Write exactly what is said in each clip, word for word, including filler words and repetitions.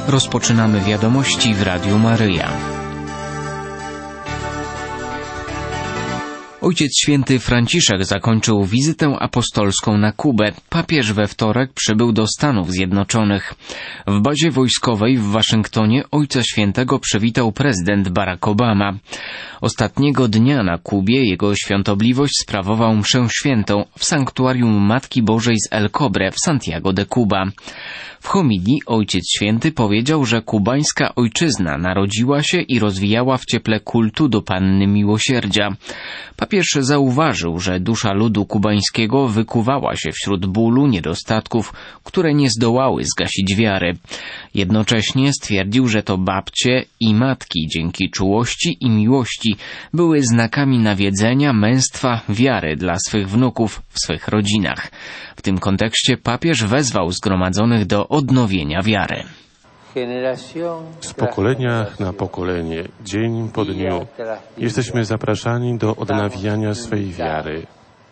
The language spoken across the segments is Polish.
Rozpoczynamy wiadomości w Radiu Maryja. Ojciec Święty Franciszek zakończył wizytę apostolską na Kubę. Papież we wtorek przybył do Stanów Zjednoczonych. W bazie wojskowej w Waszyngtonie Ojca Świętego przywitał prezydent Barack Obama. Ostatniego dnia na Kubie jego świątobliwość sprawował mszę świętą w sanktuarium Matki Bożej z El Cobre w Santiago de Cuba. W homilii Ojciec Święty powiedział, że kubańska ojczyzna narodziła się i rozwijała w cieple kultu do Panny Miłosierdzia. Papież zauważył, że dusza ludu kubańskiego wykuwała się wśród bólu, niedostatków, które nie zdołały zgasić wiary. Jednocześnie stwierdził, że to babcie i matki dzięki czułości i miłości były znakami nawiedzenia, męstwa, wiary dla swych wnuków w swych rodzinach. W tym kontekście papież wezwał zgromadzonych do odnowienia wiary. Z pokolenia na pokolenie, dzień po dniu, jesteśmy zapraszani do odnawiania swej wiary.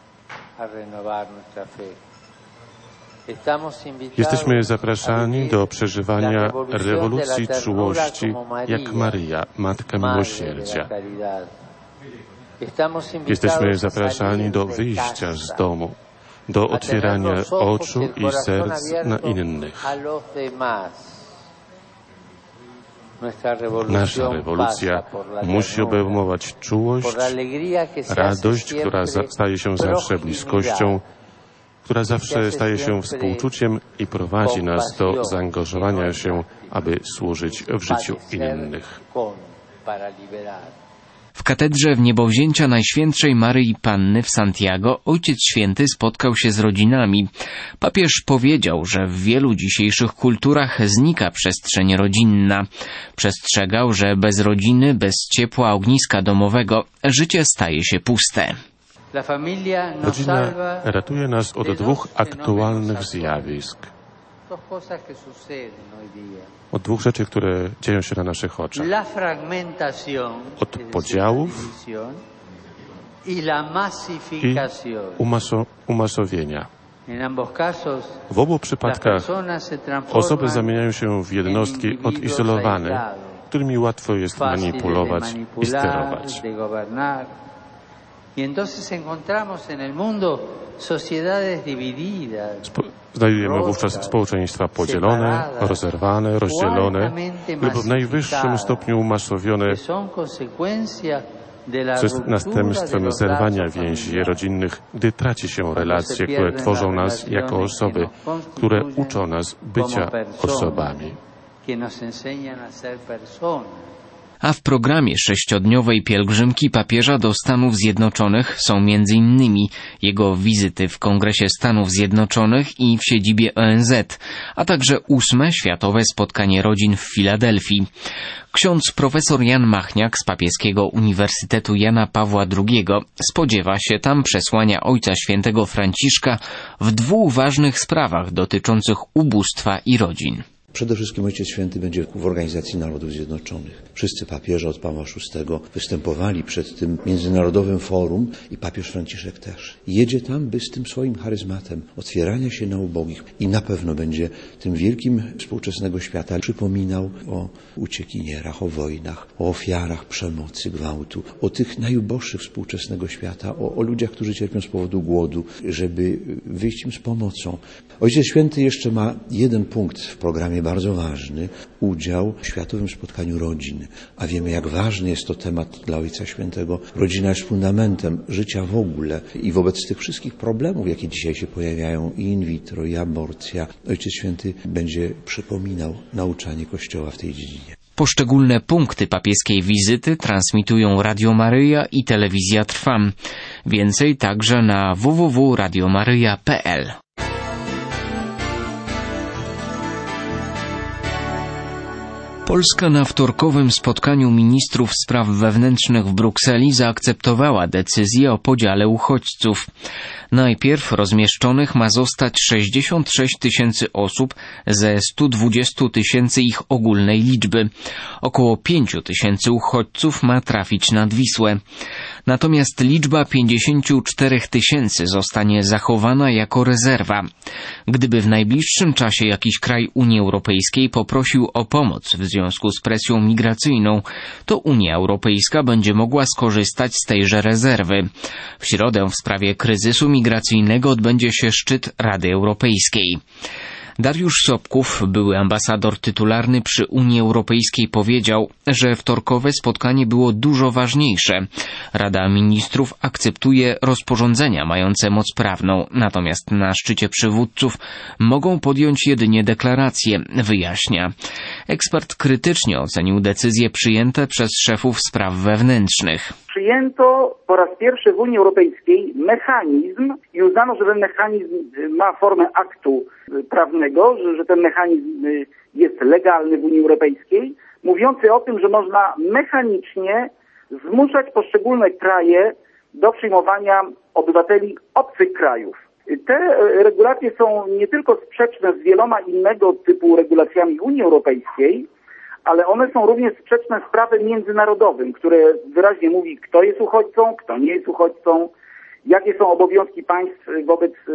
Jesteśmy zapraszani do przeżywania rewolucji czułości, jak Maryja, Matka Miłosierdzia. Jesteśmy zapraszani do wyjścia z domu, do otwierania oczu i serc na innych. Nasza rewolucja musi obejmować czułość, radość, która staje się zawsze bliskością, która zawsze staje się współczuciem i prowadzi nas do zaangażowania się, aby służyć w życiu innych. W katedrze Wniebowzięcia Najświętszej Maryi Panny w Santiago Ojciec Święty spotkał się z rodzinami. Papież powiedział, że w wielu dzisiejszych kulturach znika przestrzeń rodzinna. Przestrzegał, że bez rodziny, bez ciepła ogniska domowego życie staje się puste. Rodzina ratuje nas od dwóch aktualnych zjawisk. Od dwóch rzeczy, które dzieją się na naszych oczach. Od podziałów i umaso, umasowienia. W obu przypadkach osoby zamieniają się w jednostki odizolowane, którymi łatwo jest manipulować i sterować. Spo- Znajdujemy wówczas społeczeństwa podzielone, rozerwane, rozdzielone lub w najwyższym stopniu umasowione, co jest następstwem zerwania więzi rodzinnych, gdy traci się relacje, które tworzą nas jako osoby, które uczą nas bycia osobami. A w programie sześciodniowej pielgrzymki papieża do Stanów Zjednoczonych są między innymi jego wizyty w Kongresie Stanów Zjednoczonych i w siedzibie O N Z, a także ósme światowe spotkanie rodzin w Filadelfii. Ksiądz profesor Jan Machniak z Papieskiego Uniwersytetu Jana Pawła drugiego spodziewa się tam przesłania Ojca Świętego Franciszka w dwóch ważnych sprawach dotyczących ubóstwa i rodzin. Przede wszystkim Ojciec Święty będzie w Organizacji Narodów Zjednoczonych. Wszyscy papieże od Pawła szóstego występowali przed tym międzynarodowym forum i papież Franciszek też. Jedzie tam, by z tym swoim charyzmatem otwierania się na ubogich i na pewno będzie tym wielkim współczesnego świata przypominał o uciekinierach, o wojnach, o ofiarach przemocy, gwałtu, o tych najuboższych współczesnego świata, o, o ludziach, którzy cierpią z powodu głodu, żeby wyjść im z pomocą. Ojciec Święty jeszcze ma jeden punkt w programie bardzo ważny, udział w Światowym Spotkaniu Rodzin. A wiemy, jak ważny jest to temat dla Ojca Świętego. Rodzina jest fundamentem życia w ogóle i wobec tych wszystkich problemów, jakie dzisiaj się pojawiają, i in vitro, i aborcja, Ojciec Święty będzie przypominał nauczanie Kościoła w tej dziedzinie. Poszczególne punkty papieskiej wizyty transmitują Radio Maryja i Telewizja Trwam. Więcej także na w w w kropka radio maryja kropka p l. Polska na wtorkowym spotkaniu ministrów spraw wewnętrznych w Brukseli zaakceptowała decyzję o podziale uchodźców. Najpierw rozmieszczonych ma zostać sześćdziesiąt sześć tysięcy osób ze stu dwudziestu tysięcy ich ogólnej liczby. Około pięciu tysięcy uchodźców ma trafić nad Wisłę. Natomiast liczba pięćdziesięciu czterech tysięcy zostanie zachowana jako rezerwa. Gdyby w najbliższym czasie jakiś kraj Unii Europejskiej poprosił o pomoc w związku z presją migracyjną, to Unia Europejska będzie mogła skorzystać z tejże rezerwy. W środę w sprawie kryzysu migracyjnego odbędzie się szczyt Rady Europejskiej. Dariusz Sobków, były ambasador tytularny przy Unii Europejskiej, powiedział, że wtorkowe spotkanie było dużo ważniejsze. Rada Ministrów akceptuje rozporządzenia mające moc prawną, natomiast na szczycie przywódców mogą podjąć jedynie deklaracje, wyjaśnia. Ekspert krytycznie ocenił decyzje przyjęte przez szefów spraw wewnętrznych. Przyjęto po raz pierwszy w Unii Europejskiej mechanizm i uznano, że ten mechanizm ma formę aktu prawnego, że, że ten mechanizm jest legalny w Unii Europejskiej, mówiący o tym, że można mechanicznie zmuszać poszczególne kraje do przyjmowania obywateli obcych krajów. Te regulacje są nie tylko sprzeczne z wieloma innego typu regulacjami Unii Europejskiej, ale one są również sprzeczne z prawem międzynarodowym, które wyraźnie mówi, kto jest uchodźcą, kto nie jest uchodźcą, jakie są obowiązki państw wobec y,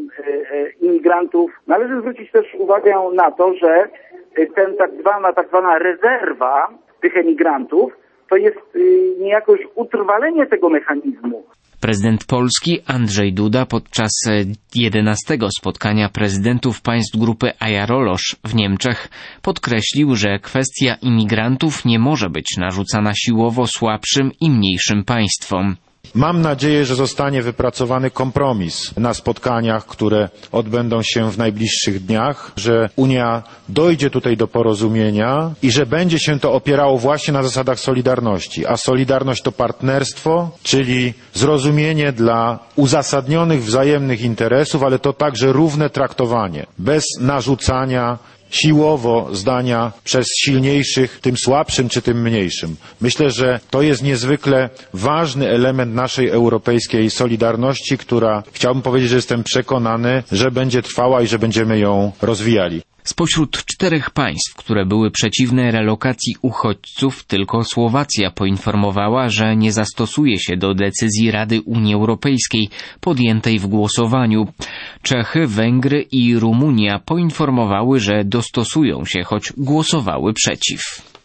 y, imigrantów. Należy zwrócić też uwagę na to, że ten tak zwana, tak zwana rezerwa tych emigrantów to jest y, niejako już utrwalenie tego mechanizmu. Prezydent Polski Andrzej Duda podczas jedenastego spotkania prezydentów państw grupy Ajarolosz w Niemczech podkreślił, że kwestia imigrantów nie może być narzucana siłowo słabszym i mniejszym państwom. Mam nadzieję, że zostanie wypracowany kompromis na spotkaniach, które odbędą się w najbliższych dniach, że Unia dojdzie tutaj do porozumienia i że będzie się to opierało właśnie na zasadach solidarności. A solidarność to partnerstwo, czyli zrozumienie dla uzasadnionych wzajemnych interesów, ale to także równe traktowanie, bez narzucania siłowo zdania przez silniejszych tym słabszym czy tym mniejszym. Myślę, że to jest niezwykle ważny element naszej europejskiej solidarności, która, chciałbym powiedzieć, że jestem przekonany, że będzie trwała i że będziemy ją rozwijali. Spośród czterech państw, które były przeciwne relokacji uchodźców, tylko Słowacja poinformowała, że nie zastosuje się do decyzji Rady Unii Europejskiej podjętej w głosowaniu. Czechy, Węgry i Rumunia poinformowały, że dostosują się, choć głosowały przeciw.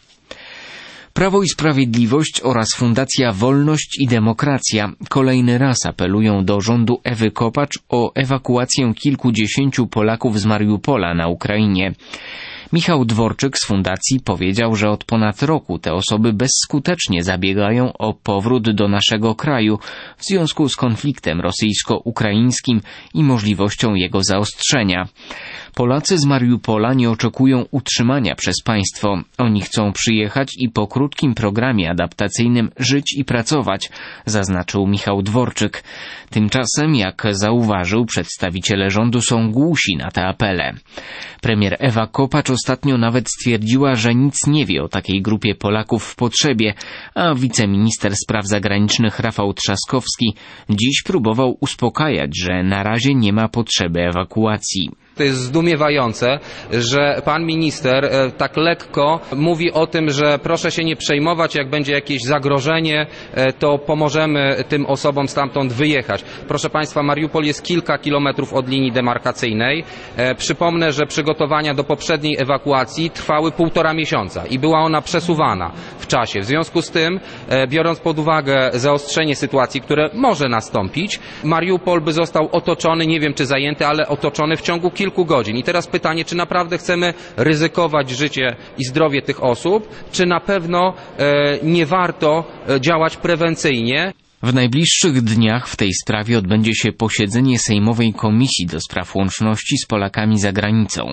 Prawo i Sprawiedliwość oraz Fundacja Wolność i Demokracja kolejny raz apelują do rządu Ewy Kopacz o ewakuację kilkudziesięciu Polaków z Mariupola na Ukrainie. Michał Dworczyk z fundacji powiedział, że od ponad roku te osoby bezskutecznie zabiegają o powrót do naszego kraju w związku z konfliktem rosyjsko-ukraińskim i możliwością jego zaostrzenia. Polacy z Mariupola nie oczekują utrzymania przez państwo. Oni chcą przyjechać i po krótkim programie adaptacyjnym żyć i pracować, zaznaczył Michał Dworczyk. Tymczasem, jak zauważył, przedstawiciele rządu są głusi na te apele. Premier Ewa Kopacz ostatnio nawet stwierdziła, że nic nie wie o takiej grupie Polaków w potrzebie, a wiceminister spraw zagranicznych Rafał Trzaskowski dziś próbował uspokajać, że na razie nie ma potrzeby ewakuacji. To jest zdumiewające, że pan minister tak lekko mówi o tym, że proszę się nie przejmować, jak będzie jakieś zagrożenie, to pomożemy tym osobom stamtąd wyjechać. Proszę państwa, Mariupol jest kilka kilometrów od linii demarkacyjnej. Przypomnę, że przygotowania do poprzedniej ewakuacji trwały półtora miesiąca i była ona przesuwana w czasie. W związku z tym, biorąc pod uwagę zaostrzenie sytuacji, które może nastąpić, Mariupol by został otoczony, nie wiem czy zajęty, ale otoczony w ciągu kilku godzin. I teraz pytanie, czy naprawdę chcemy ryzykować życie i zdrowie tych osób, czy na pewno e, nie warto działać prewencyjnie. W najbliższych dniach w tej sprawie odbędzie się posiedzenie Sejmowej Komisji do Spraw Łączności z Polakami za Granicą.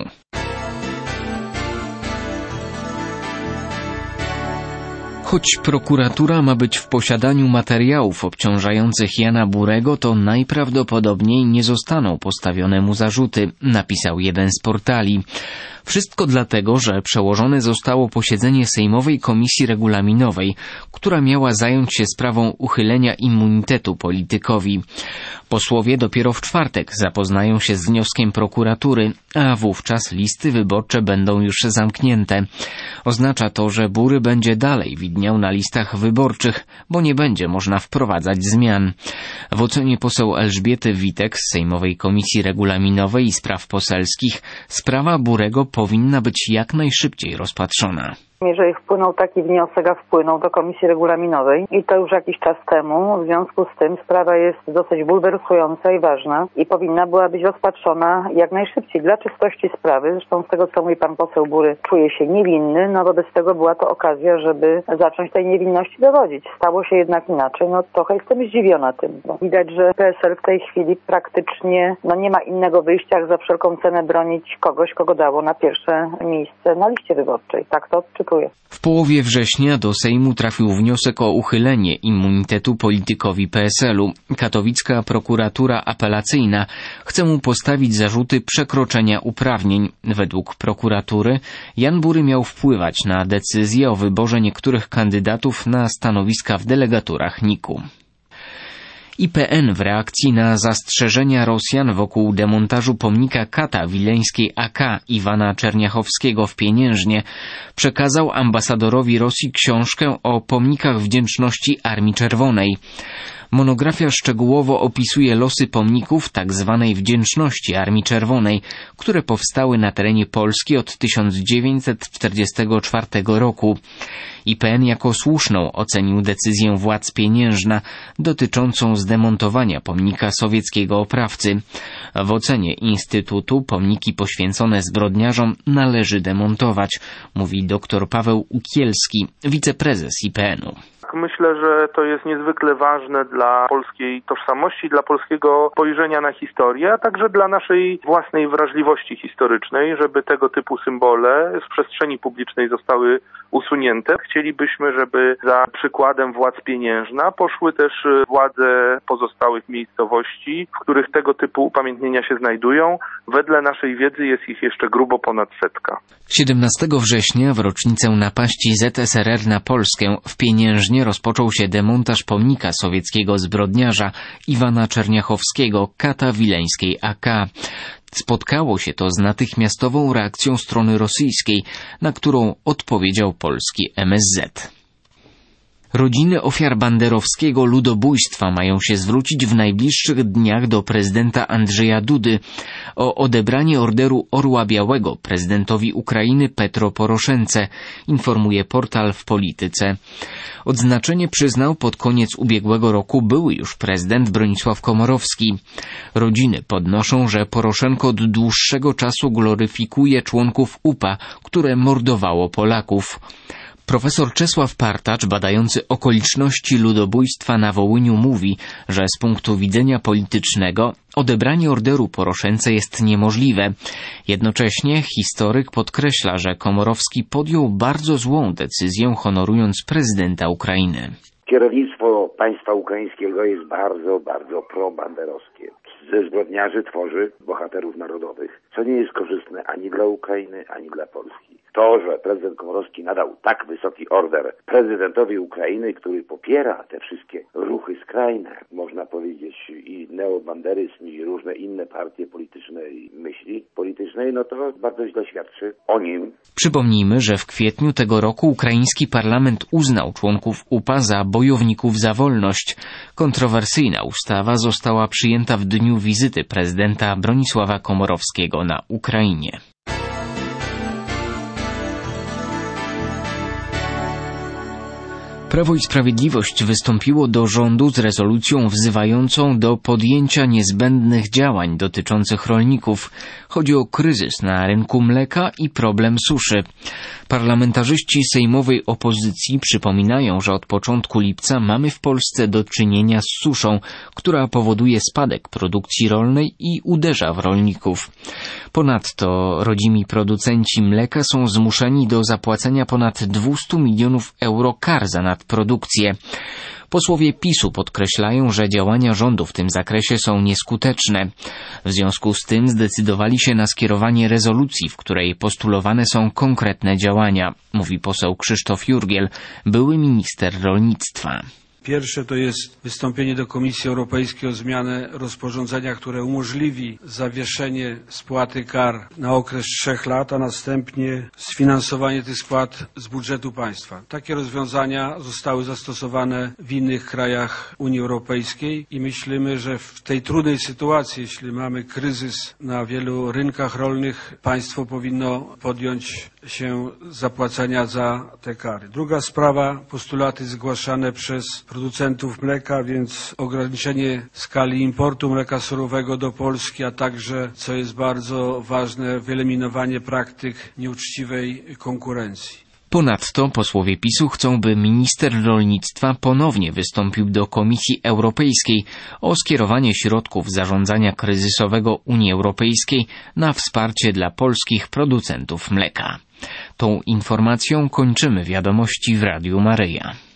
Choć prokuratura ma być w posiadaniu materiałów obciążających Jana Burego, to najprawdopodobniej nie zostaną postawione mu zarzuty, napisał jeden z portali. Wszystko dlatego, że przełożone zostało posiedzenie Sejmowej Komisji Regulaminowej, która miała zająć się sprawą uchylenia immunitetu politykowi. Posłowie dopiero w czwartek zapoznają się z wnioskiem prokuratury, a wówczas listy wyborcze będą już zamknięte. Oznacza to, że Bury będzie dalej widniał na listach wyborczych, bo nie będzie można wprowadzać zmian. W ocenie poseł Elżbiety Witek z Sejmowej Komisji Regulaminowej i Spraw Poselskich sprawa Burego powinna być jak najszybciej rozpatrzona. Jeżeli wpłynął taki wniosek, a wpłynął do Komisji Regulaminowej i to już jakiś czas temu, w związku z tym sprawa jest dosyć bulwersująca i ważna i powinna była być rozpatrzona jak najszybciej dla czystości sprawy. Zresztą z tego, co mówi pan poseł Bury, czuje się niewinny, no wobec tego była to okazja, żeby zacząć tej niewinności dowodzić. Stało się jednak inaczej, no trochę jestem zdziwiona tym, bo widać, że P S L w tej chwili praktycznie no nie ma innego wyjścia, jak za wszelką cenę bronić kogoś, kogo dało na pierwsze miejsce na liście wyborczej. Tak to odczytuję. W połowie września do Sejmu trafił wniosek o uchylenie immunitetu politykowi P S L-u. Katowicka prokuratura apelacyjna chce mu postawić zarzuty przekroczenia uprawnień. Według prokuratury Jan Bury miał wpływać na decyzję o wyborze niektórych kandydatów na stanowiska w delegaturach N I K-u. I P N w reakcji na zastrzeżenia Rosjan wokół demontażu pomnika kata wileńskiej A K Iwana Czerniachowskiego w Pieniężnie przekazał ambasadorowi Rosji książkę o pomnikach wdzięczności Armii Czerwonej. Monografia szczegółowo opisuje losy pomników tzw. wdzięczności Armii Czerwonej, które powstały na terenie Polski od tysiąc dziewięćset czterdziestego czwartego roku. I P N jako słuszną ocenił decyzję władz Pieniężna dotyczącą zdemontowania pomnika sowieckiego oprawcy. W ocenie Instytutu pomniki poświęcone zbrodniarzom należy demontować, mówi dr Paweł Ukielski, wiceprezes I P N-u. Myślę, że to jest niezwykle ważne dla polskiej tożsamości, dla polskiego spojrzenia na historię, a także dla naszej własnej wrażliwości historycznej, żeby tego typu symbole z przestrzeni publicznej zostały usunięte. Chcielibyśmy, żeby za przykładem władz Pieniężna poszły też władze pozostałych miejscowości, w których tego typu upamiętnienia się znajdują. Wedle naszej wiedzy jest ich jeszcze grubo ponad setka. siedemnastego września w rocznicę napaści Z S R R na Polskę w Pieniężnie rozpoczął się demontaż pomnika sowieckiego zbrodniarza Iwana Czerniachowskiego, kata wileńskiej A K. Spotkało się to z natychmiastową reakcją strony rosyjskiej, na którą odpowiedział polski M S Z. Rodziny ofiar banderowskiego ludobójstwa mają się zwrócić w najbliższych dniach do prezydenta Andrzeja Dudy o odebranie orderu Orła Białego prezydentowi Ukrainy Petro Poroszence, informuje portal W Polityce. Odznaczenie przyznał pod koniec ubiegłego roku były już prezydent Bronisław Komorowski. Rodziny podnoszą, że Poroszenko od dłuższego czasu gloryfikuje członków U P A, które mordowało Polaków. Profesor Czesław Partacz, badający okoliczności ludobójstwa na Wołyniu, mówi, że z punktu widzenia politycznego odebranie orderu Poroszence jest niemożliwe. Jednocześnie historyk podkreśla, że Komorowski podjął bardzo złą decyzję, honorując prezydenta Ukrainy. Kierownictwo państwa ukraińskiego jest bardzo, bardzo pro-banderowskie. Ze zbrodniarzy tworzy bohaterów narodowych, co nie jest korzystne ani dla Ukrainy, ani dla Polski. To, że prezydent Komorowski nadał tak wysoki order prezydentowi Ukrainy, który popiera te wszystkie ruchy skrajne, można powiedzieć i neobanderyzm, i różne inne partie polityczne i myśli politycznej, no to bardzo źle świadczy o nim. Przypomnijmy, że w kwietniu tego roku ukraiński parlament uznał członków U P A za bojowników za wolność. Kontrowersyjna ustawa została przyjęta w dniu wizyty prezydenta Bronisława Komorowskiego na Ukrainie. Prawo i Sprawiedliwość wystąpiło do rządu z rezolucją wzywającą do podjęcia niezbędnych działań dotyczących rolników. Chodzi o kryzys na rynku mleka i problem suszy. Parlamentarzyści sejmowej opozycji przypominają, że od początku lipca mamy w Polsce do czynienia z suszą, która powoduje spadek produkcji rolnej i uderza w rolników. Ponadto rodzimi producenci mleka są zmuszeni do zapłacenia ponad dwieście milionów euro kar za nadprodukcję. Posłowie PiSu podkreślają, że działania rządu w tym zakresie są nieskuteczne. W związku z tym zdecydowali się na skierowanie rezolucji, w której postulowane są konkretne działania, mówi poseł Krzysztof Jurgiel, były minister rolnictwa. Pierwsze to jest wystąpienie do Komisji Europejskiej o zmianę rozporządzenia, które umożliwi zawieszenie spłaty kar na okres trzech lat, a następnie sfinansowanie tych spłat z budżetu państwa. Takie rozwiązania zostały zastosowane w innych krajach Unii Europejskiej i myślimy, że w tej trudnej sytuacji, jeśli mamy kryzys na wielu rynkach rolnych, państwo powinno podjąć się zapłacenia za te kary. Druga sprawa, postulaty zgłaszane przez producentów mleka, więc ograniczenie skali importu mleka surowego do Polski, a także, co jest bardzo ważne, wyeliminowanie praktyk nieuczciwej konkurencji. Ponadto posłowie PiSu chcą, by minister rolnictwa ponownie wystąpił do Komisji Europejskiej o skierowanie środków zarządzania kryzysowego Unii Europejskiej na wsparcie dla polskich producentów mleka. Tą informacją kończymy wiadomości w Radiu Maryja.